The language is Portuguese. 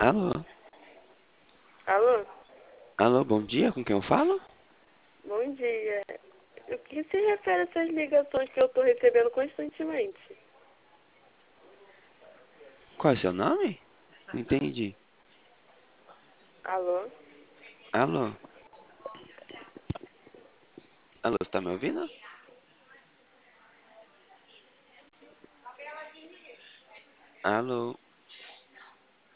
Alô? Alô? Alô, bom dia, com quem eu falo? Bom dia. O que se refere a essas ligações que eu estou recebendo constantemente? Qual é o seu nome? Não entendi. Alô? Alô? Alô, você tá me ouvindo? Alô?